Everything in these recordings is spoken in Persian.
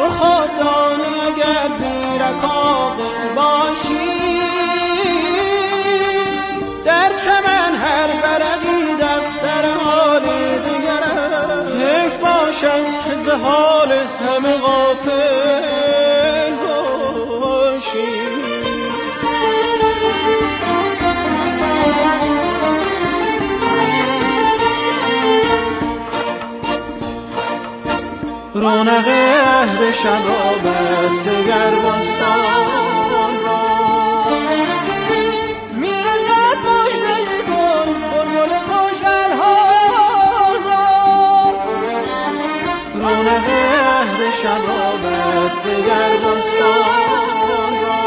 تو خود دانی اگر زیرک عاقل باشی، در چمن هر برقی دفتر حال دگرم. حیف باشد که ز حال همه غافل باشی. رونق عهد شباب است دگر بستان را، میرسد مژده گل بلبل خوش الحان را. رونق عهد شباب است دگر بستان را،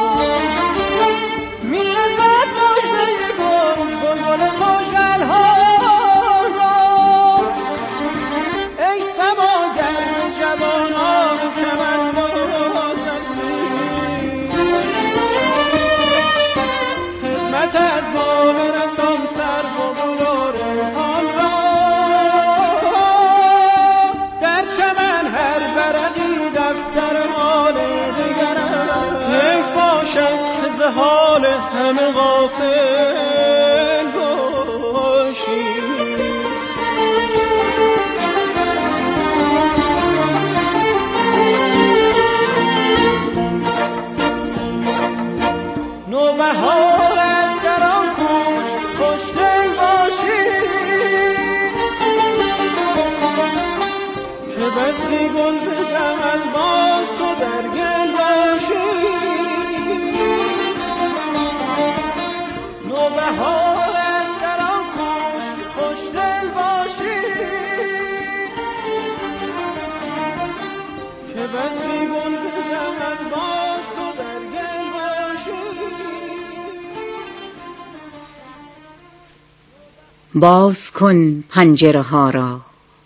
میرسد مژده گل بلبل خوش الحان را. ای صبا جوانان چمن باز رسید، خدمت از ما برسان سر و گلار آن را. در چمن هر برقی دفتر حال دگرم. حیف باشد که ز حال همه غافل باشی. بهار است در آن کوچ خوشدل باشی، که بسی گل بدمد باز تو در گل باشی. نوبهار است در آن کوچ خوشدل باشی، که بسی گل بدمد باز تو در گل باشی. باز کن پنجره ها را،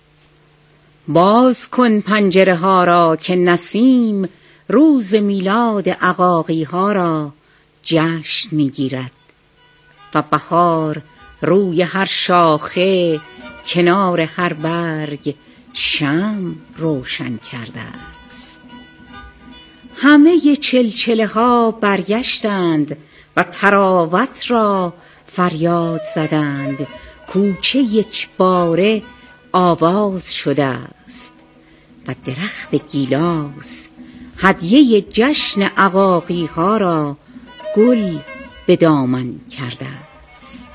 باز کن پنجره ها را، که نسیم روز میلاد عقاقی ها را جشن میگیرد و بهار روی هر شاخه کنار هر برگ شمع روشن کرده است. همه چلچله ها برگشتند و تراوت را فریاد زدند. کوچه یک باره آواز شده است و درخت گیلاس هدیه جشن عقاقی ها را گل به دامن کرده است.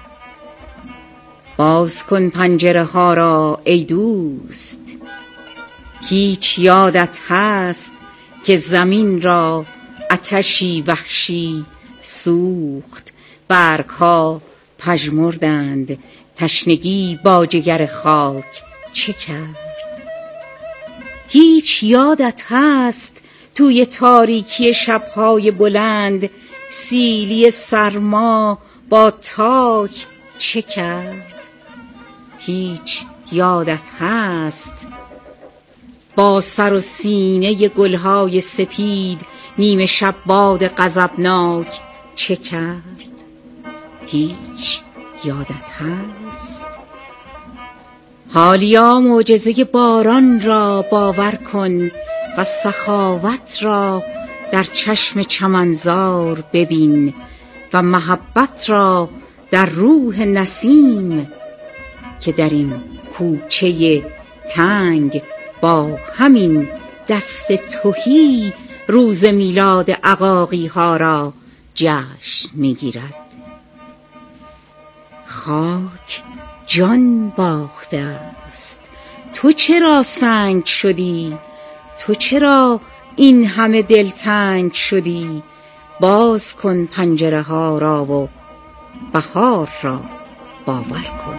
باز کن پنجره ها را ای دوست، هیچ یادت هست که زمین را آتشی وحشی سوخت. برگ ها پژمردند، تشنگی با جگر خاک چه کرد؟ هیچ یادت هست توی تاریکی شبهای بلند سیلی سرما با تاک چه کرد؟ هیچ یادت هست با سر و سینه گلهای سپید نیمه شب باد غضبناک چه کرد؟ هیچ یادت هست؟ حالیا معجزه باران را باور کن و سخاوت را در چشم چمنزار ببین و محبت را در روح نسیم که در این کوچه تنگ با همین دست تهی روز میلاد عقاقی ها را جشن میگیرد. خاک جان باخته است، تو چرا سنگ شدی؟ تو چرا این همه دلتنگ شدی؟ باز کن پنجره ها را و بهار را باور کن.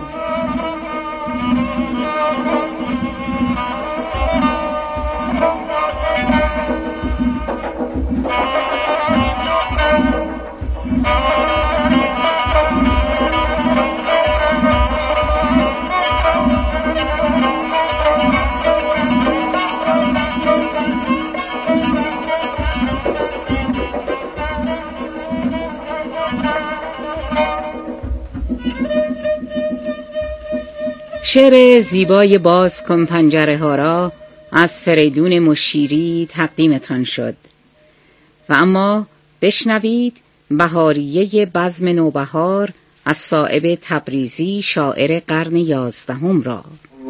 شعر زیبای باز کن پنجره ها را از فریدون مشیری تقدیمتان شد. و اما بشنوید بهاریه بزم نوبهار از صائب تبریزی شاعر قرن 11 را.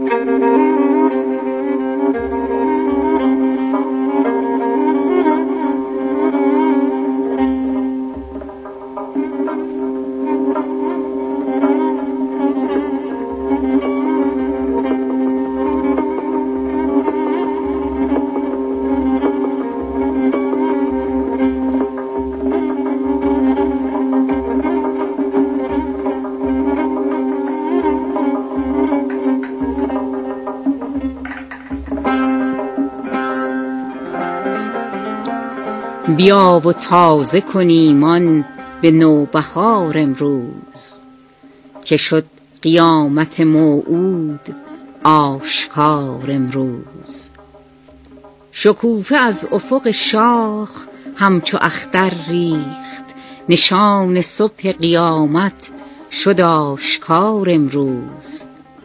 بیا و تازه کن ایمان به نوبهار امروز، که شد قیامت موعود آشکار امروز. شکوفه از افق شاخ همچو اختر ریخت، نشان صبح قیامت شد آشکار امروز.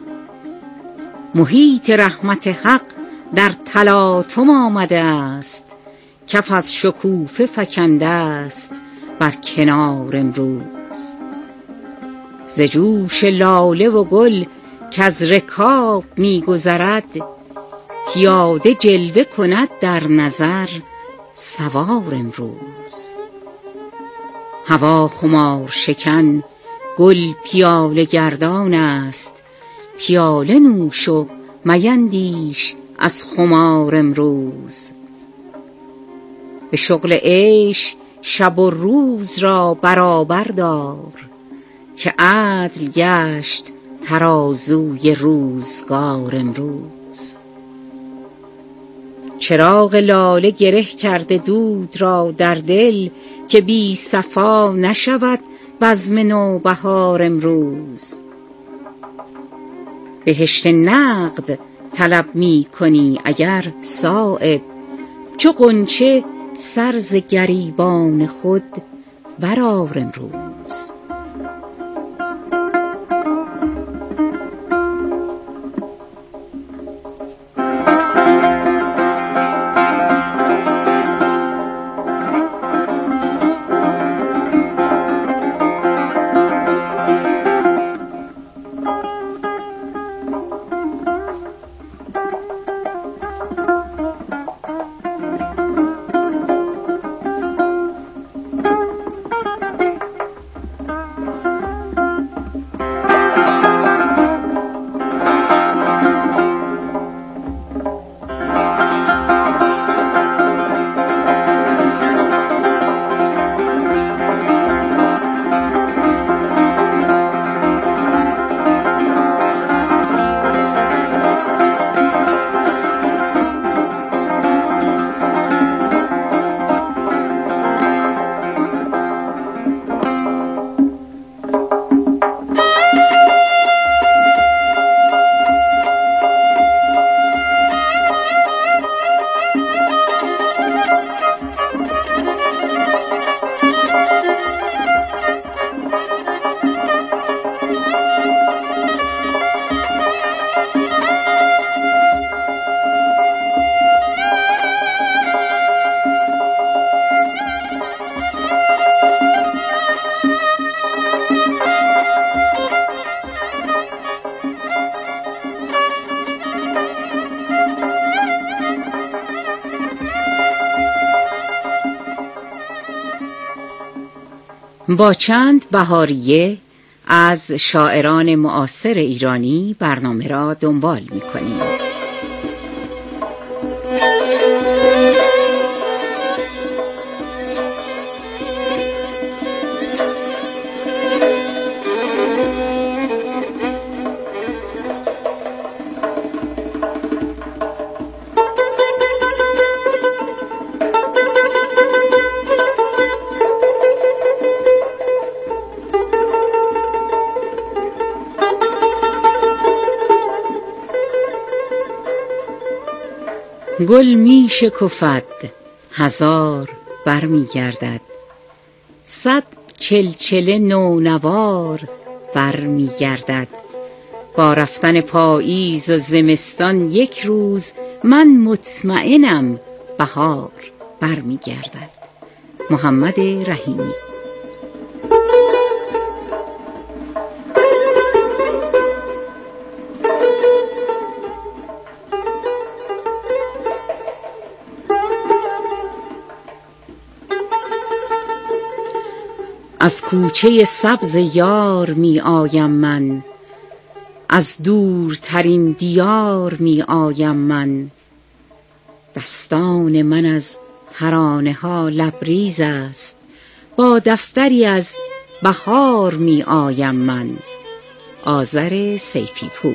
محیط رحمت حق در تلاطم آمده است، کف از شکوفه فکنده است بر کنار امروز. ز جوش لاله و گل کز رکاب می گذرد، پیاده جلوه کند در نظر سوار امروز. هوا خمار شکن گل پیاله گردان است، پیاله نوش و میندیش از خمار امروز. به شغل عیش شب و روز را برابر دار، که عدل گشت ترازوی روزگار امروز. چراغ لاله گره کرده دود را در دل، که بی صفا نشود بزم نوبهار امروز. بهشت نقد طلب می کنی اگر صایب، چو غنچه سر ز گریبان خود برآر امروز. با چند بهاریه از شاعران معاصر ایرانی برنامه را دنبال می‌کنیم. گل می شکفد هزار بر می گردد، صد چلچله نونوار بر می گردد. با رفتن پاییز و زمستان یک روز من مطمئنم بهار برمیگردد. محمد رحیمی. از کوچه سبز یار می آیم من، از دورترین دیار می آیم من. دستان من از ترانه ها لبریز است، با دفتری از بهار می آیم من. آذر سیفی پور.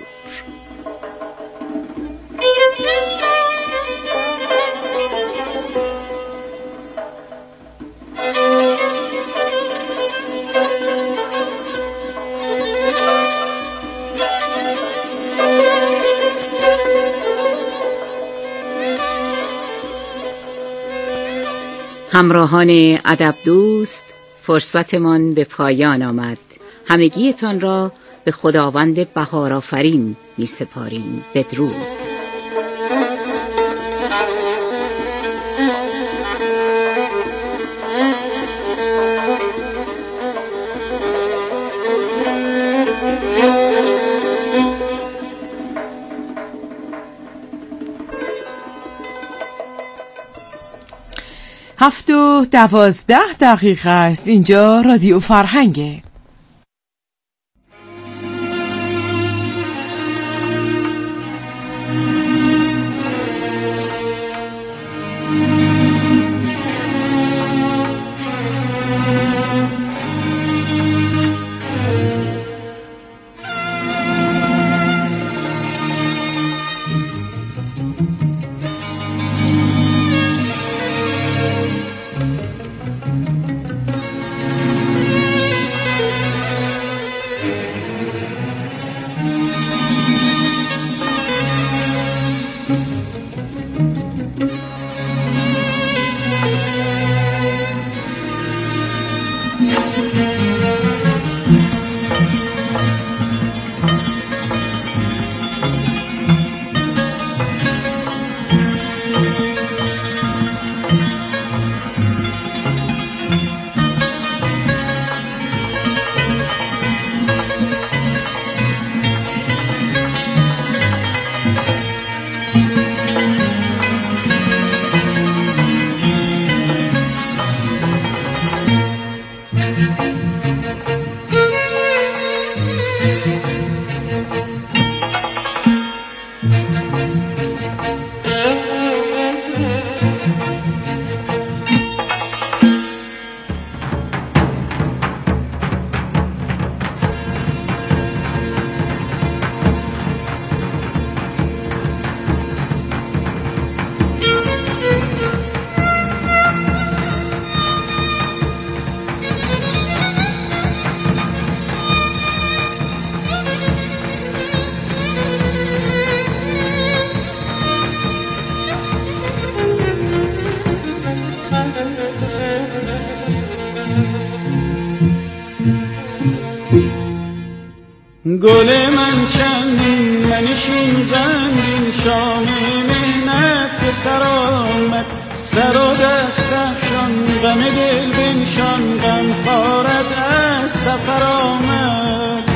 همراهان ادب دوست، فرصتمان به پایان آمد. همگیتان را به خداوند بهارآفرین می سپاریم. بدرود. هفت و 12 است. اینجا رادیو فرهنگه. گل من چندین منشین غمگین، شام مهنت به سر آمد. سر و دست افشان غم دل بنشان، غم خارت از سفر آمد.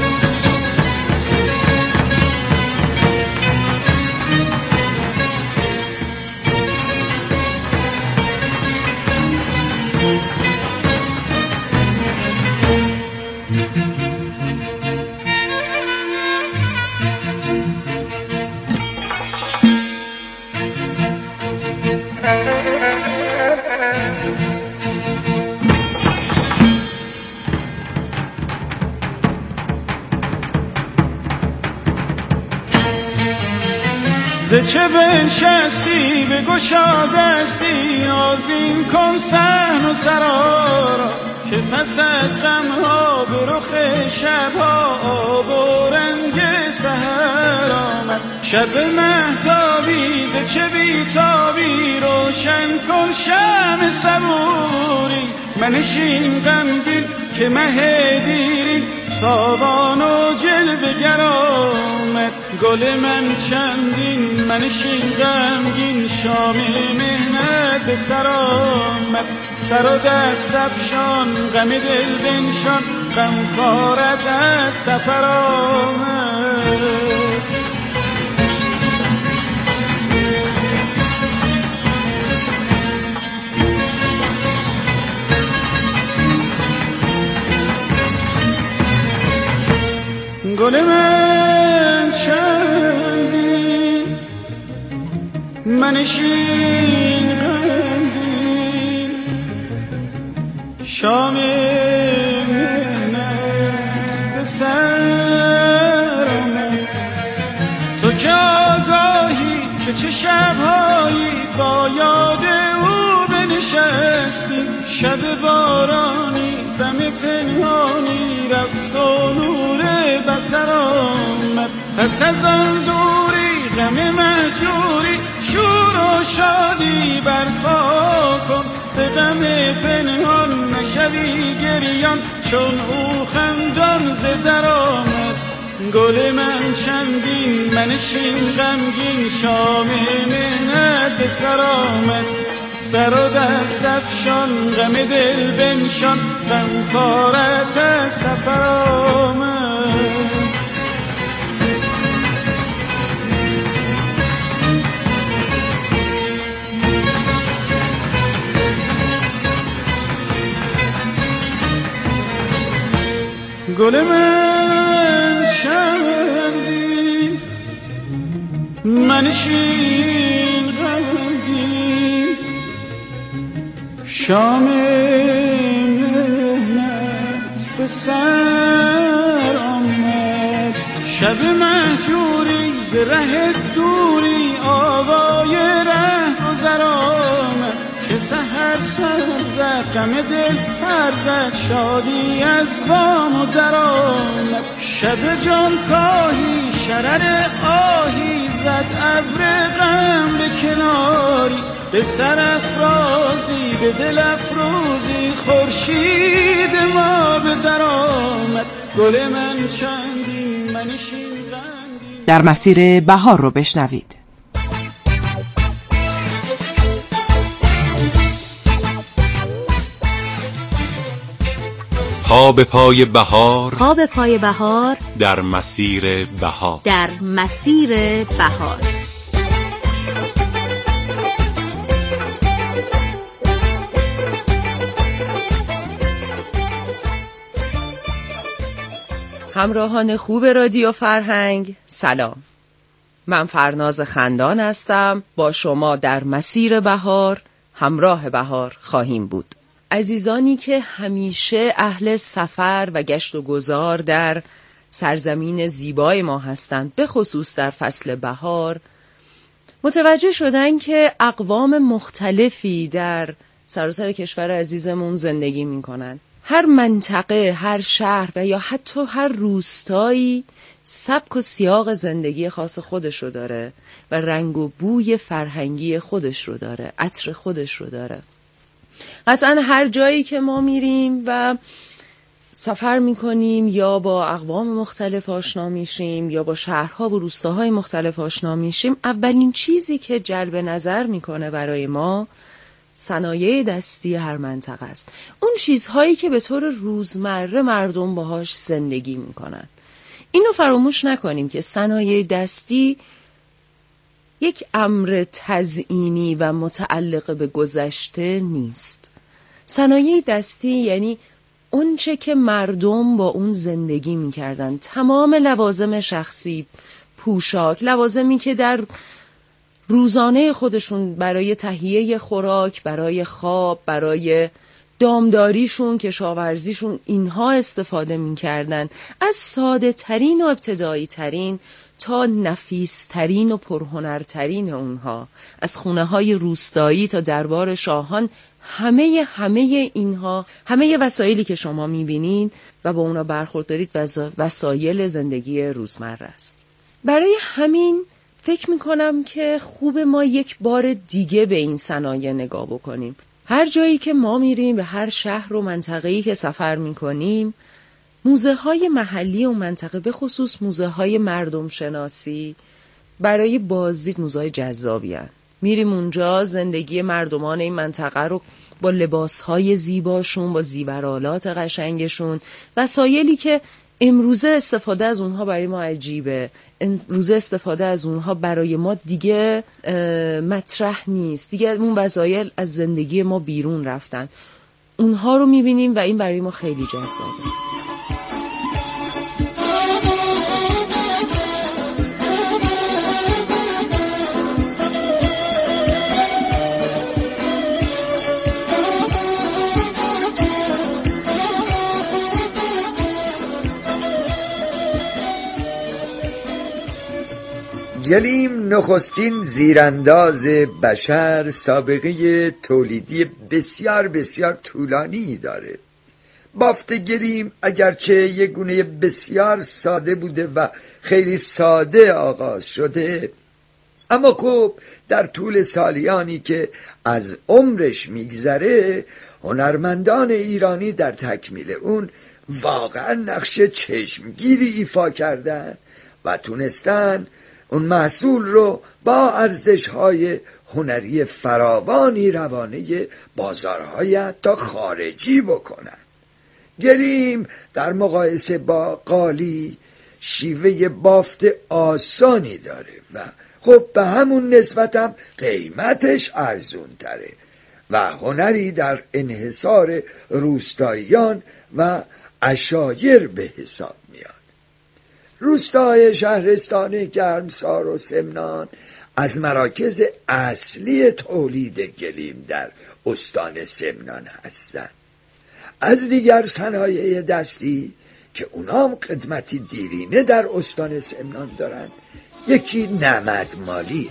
ز چه بنشستی بگشا دستی، آذین کن صحن و سرا را، که پس از غمها به رخ شبها آب و رنگ سحر آمد. شب مهتابی ز چه بیتابی، روشن کن شمع صبوری. منشین غمگین که مه دیرین، تابان و جلوه گر آمد. گل من چندین منشین غمگین شام مهنت به سر آمد سر و دست افشان غم دل بنشان غمخوارت از سفر آمد گل من چندین منشین غمگین شام مهنت به سر آمد تو که آگاهی که چه شبهایی با یاد او بنشستی شب بارانی دم پنهانی رفت و نور بسر آمد پس از آن دوری غم مهجوری شور و شادی برپا کن ز غم پنهان نشوی گریان چون او خندان ز در آمد گل من چندین منشین غمگین شام مهنت به سر آمد سر و دست افشان غم دل بنشان غمخوارت از سفر آمد گل من چندین منشین غمگین شام مهنت به سر آمد شب مهجوری ز ره دوری آوای ره گذر آمد که سحر سر زد غم دل پر زد شادی از بام و در آمد شب جان کاهی شرر آهی زد ابر غم به کناری به سر افرازی به دل افروزی خورشید ما به در آمد گل من چندین منشین غمگین. در مسیر بهار رو بشنوید. پا به پای بهار، پا به پای بهار، در مسیر بهار، در مسیر بهار. همراهان خوب رادیو فرهنگ سلام، من فرناز خندان هستم. با شما در مسیر بهار همراه بهار خواهیم بود. عزیزانی که همیشه اهل سفر و گشت و گذار در سرزمین زیبای ما هستند، به خصوص در فصل بهار، متوجه شدن که اقوام مختلفی در سراسر کشور عزیزمون زندگی می‌کنند. هر منطقه، هر شهر و یا حتی هر روستایی سبک و سیاق زندگی خاص خودش رو داره و رنگ و بوی فرهنگی خودش رو داره، عطر خودش رو داره. قطعا هر جایی که ما میریم و سفر میکنیم یا با اقوام مختلف آشنا میشیم یا با شهرها و روستاهای مختلف آشنا میشیم، اولین چیزی که جلب نظر میکنه برای ما صنایع دستی هر منطقه است. اون چیزهایی که به طور روزمره مردم باهاش زندگی میکنن. اینو فراموش نکنیم که صنایع دستی یک امر تزئینی و متعلق به گذشته نیست. صنایع دستی یعنی اون چه که مردم با اون زندگی میکردن، تمام لوازم شخصی، پوشاک، لوازمی که در روزانه خودشون برای تهیه خوراک، برای خواب، برای دامداریشون، کشاورزیشون اینها استفاده میکردن، از ساده ترین و ابتدایی ترین تا نفیس ترین و پرهنرترین اونها، از خونه های روستایی تا دربار شاهان، همه اینها، همه وسایلی که شما میبینین و با اونا برخورد دارید وسایل زندگی روزمره است. برای همین فکر میکنم که خوب ما یک بار دیگه به این صنایع نگاه بکنیم. هر جایی که ما میریم، به هر شهر و منطقه‌ای که سفر میکنیم، موزه های محلی اون منطقه، به خصوص موزه های مردم شناسی، برای بازدید موزه های جذابی هستند. میریم اونجا زندگی مردمان این منطقه رو با لباسهای زیباشون، با زیورآلات قشنگشون، وسایلی که امروزه استفاده از اونها برای ما عجیبه، امروزه استفاده از اونها برای ما دیگه مطرح نیست، دیگه اون وسایل از زندگی ما بیرون رفتن. اونها رو میبینیم و این برای ما خیلی جذابه. گلیم نخستین زیرانداز بشر سابقه تولیدی بسیار بسیار طولانی داره. بافت گلیم اگرچه یک گونه بسیار ساده بوده و خیلی ساده آغاز شده، اما خب در طول سالیانی که از عمرش میگذره هنرمندان ایرانی در تکمیل اون واقعا نقش چشمگیری ایفا کردن و تونستن اون محصول رو با ارزش‌های هنری فراوانی روانه بازارهای حتی خارجی بکنن. گلیم در مقایسه با قالی شیوه بافت آسانی داره و خب به همون نسبت هم قیمتش ارزون تره و هنری در انحصار روستاییان و عشایر به حساب میاد. روستای شهرستان گرمسار و سمنان از مراکز اصلی تولید گلیم در استان سمنان هستند. از دیگر صنایع دستی که اونام خدمتی دیرینه در استان سمنان دارند، یکی نمدمالی.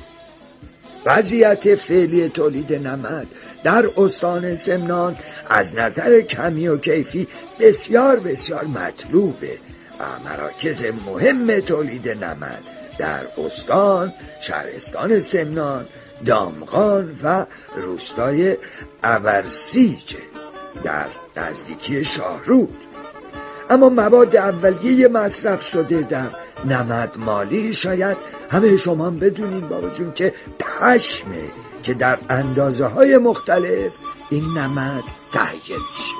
وضعیت فعلی تولید نمد در استان سمنان از نظر کمی و کیفی بسیار بسیار مطلوبه. مراکز مهم تولید نمد در استان شهرستان سمنان، دامغان و روستای ابرسیج در نزدیکی شاهرود. اما مواد اولیه مصرف شده در نمدمالی شاید همه شما هم بدونین بابا جون که پشمه که در اندازه های مختلف این نمد تهیه میشه.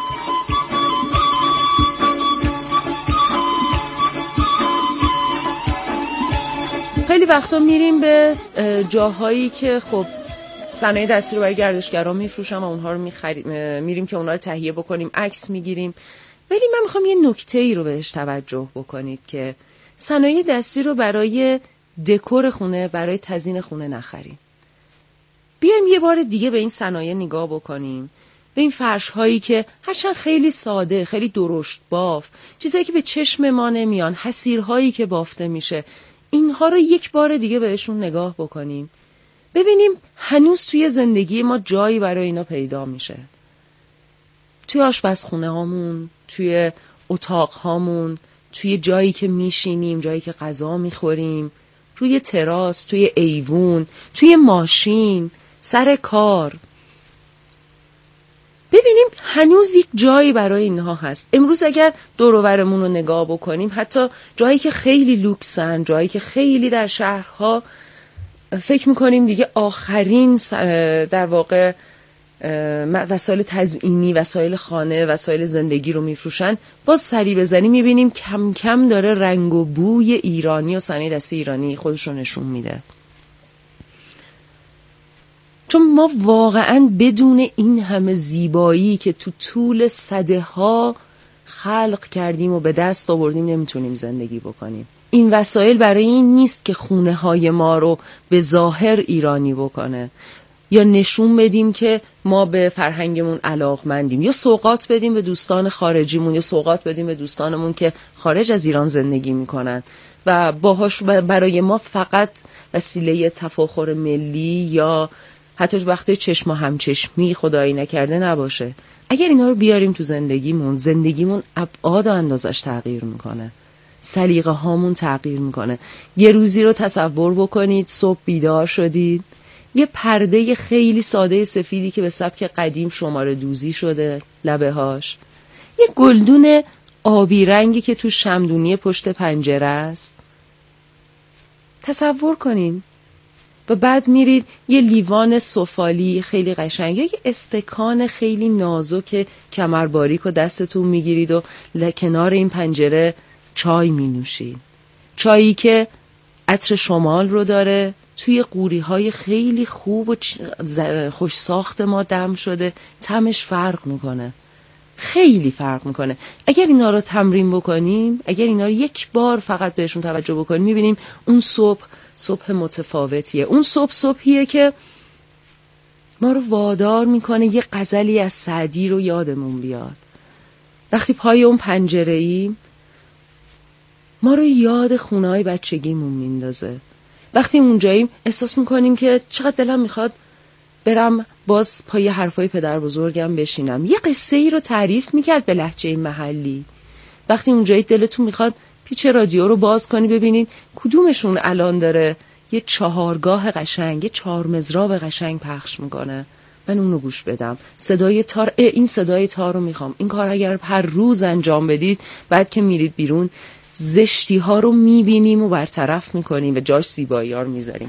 خیلی وقتا میریم به جاهایی که خب صنایع دستی رو برای گردشگران میفروشن و اونها رو میریم که اونها رو تهیه بکنیم، عکس میگیریم. ولی من میخوام یه نکته ای رو بهش توجه بکنید که صنایع دستی رو برای دکور خونه، برای تزیین خونه نخریم. بیایم یه بار دیگه به این صنایع نگاه بکنیم، به این فرش هایی که هرچند خیلی ساده، خیلی درشت باف، چیزایی که به چشم ما نمیان، حصیرهایی که بافته میشه، اینها رو یک بار دیگه بهشون نگاه بکنیم، ببینیم هنوز توی زندگی ما جایی برای اینا پیدا میشه. توی آشپزخونه هامون، توی اتاق هامون، توی جایی که میشینیم، جایی که غذا میخوریم، توی تراس، توی ایوون، توی ماشین، سر کار. ببینیم هنوز یک جایی برای اینها هست. امروز اگر دور و برمون رو نگاه بکنیم، حتی جایی که خیلی لوکسن، جایی که خیلی در شهرها فکر میکنیم دیگه آخرین در واقع وسایل تزیینی، وسایل خانه، وسایل زندگی رو میفروشن، باز سری بزنی میبینیم کم کم داره رنگ و بوی ایرانی و صنایع دستی ایرانی خودش رو نشون میده. چون ما واقعا بدون این همه زیبایی که تو طول سده ها خلق کردیم و به دست آوردیم نمیتونیم زندگی بکنیم. این وسایل برای این نیست که خونه های ما رو به ظاهر ایرانی بکنه یا نشون بدیم که ما به فرهنگمون علاقمندیم، یا سوغات بدیم به دوستان خارجیمون، یا سوغات بدیم به دوستانمون که خارج از ایران زندگی میکنن و باهاش برای ما فقط وسیله تفاخر ملی یا حتی وقتی چشم همچشمی خدایی نکرده نباشه. اگر اینا رو بیاریم تو زندگیمون ابعاد و اندازش تغییر میکنه، سلیقه هامون تغییر میکنه. یه روزی رو تصور بکنید صبح بیدار شدید، یه پرده خیلی ساده سفیدی که به سبک قدیم شماره دوزی شده لبه هاش، یه گلدون آبی رنگی که تو شمدونی پشت پنجره است. تصور کنین. و بعد میرید یه لیوان سفالی خیلی قشنگ، یه استکان خیلی نازک کمرباریک و دستتون میگیرید و کنار این پنجره چای مینوشید. چایی که عطر شمال رو داره، توی قوری‌های خیلی خوب و خوش ساخت ما دم شده. طعمش فرق میکنه، خیلی فرق میکنه. اگر اینا رو تمرین بکنیم، اگر اینا رو یک بار فقط بهشون توجه بکنیم، میبینیم اون صبح متفاوتیه. اون صبحیه که ما رو وادار میکنه یه غزلی از سعدی رو یادمون بیاد. وقتی پای اون پنجره‌ای ما رو یاد خونه‌های بچگیمون میندازه. وقتی اونجاییم احساس میکنیم که چقدر دلم میخواد برم باز پای حرفای پدر بزرگم بشینم. یه قصه ای رو تعریف میکرد به لهجه محلی. وقتی اونجایی دلتون میخواد پیچ رادیو رو باز کنی ببینید کدومشون الان داره یه چهارگاه قشنگ، یه 4 مضراب قشنگ پخش میکنه، من اونو گوش بدم. صدای تار، این صدای تار رو میخوام. این کار اگر هر روز انجام بدید، بعد که میرید بیرون زشتی ها رو میبینیم و برطرف میکنیم و جاش زیبایی ها رو میذاریم.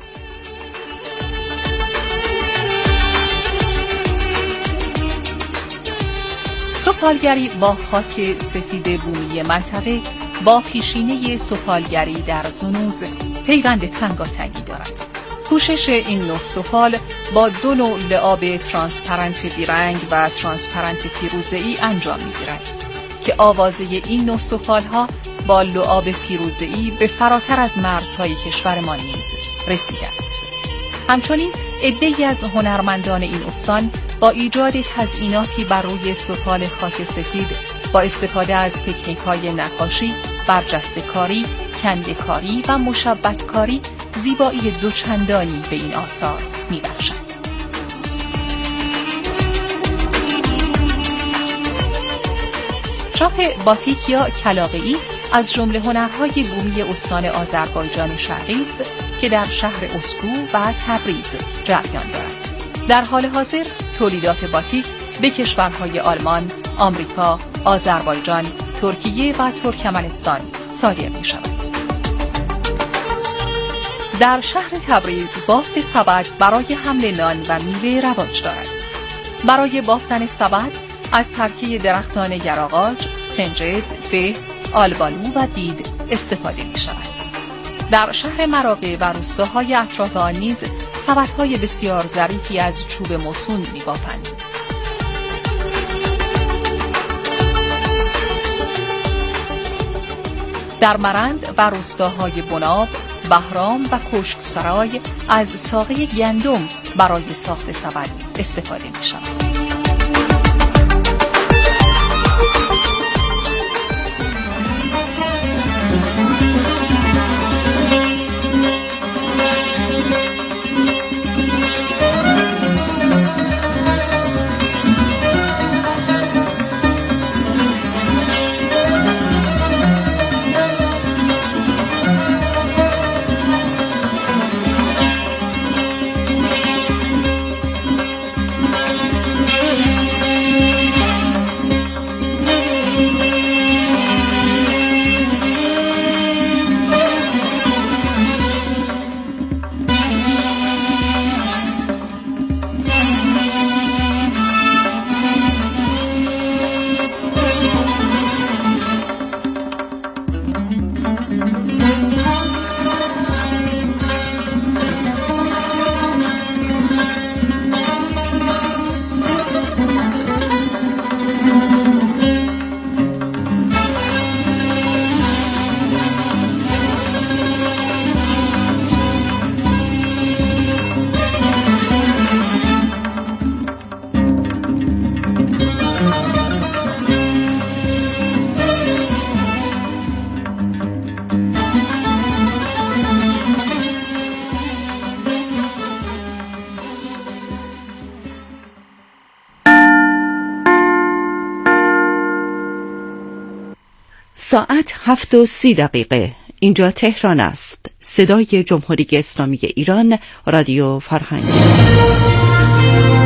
سفالگری با خاک سفید بومی منطقه با پیشینه سفالگری در زنوز پیوند تنگاتنگی دارد. پوشش این نوع سفال با 2 نوع لعاب ترانسپرنت بیرنگ و ترانسپرنت پیروزه‌ای انجام می‌گیرد که آوازه این نوع سفال‌ها با لعاب پیروزه‌ای به فراتر از مرزهای کشورمان نیز رسیده است. همچنین عده‌ای از هنرمندان این استان با ایجاد تزئیناتی بر روی سفال خاک سفید با استفاده از تکنیک‌های نقاشی، برجسته‌کاری، کنده‌کاری و مشبک‌کاری زیبایی دوچندانی به این آثار می‌بخشند. چاپ باتیک یا کلاغه‌ای از جمله هنرهای بومی استان آذربایجان شرقی است که در شهر اسکو و تبریز جریان دارد. در حال حاضر تولیدات باتیک به کشورهای آلمان، آمریکا، آذربایجان، ترکیه و ترکمنستان صادر می شود. در شهر تبریز بافت سبد برای حمل نان و میوه رواج دارد. برای بافتن سبد از ترکیب درختان یراقاج، سنجد، به، آلبالو و دید استفاده می شود. در شهر مراغه و روستاهای اطراف آن نیز سبدهای بسیار ظریفی از چوب موسون می بافند. در مرند و روستاهای بناب، بهرام و کشکسرای از ساقه گندم برای ساخت سبد استفاده می شود. ساعت 7:30. اینجا تهران است. صدای جمهوری اسلامی ایران، رادیو فرهنگ.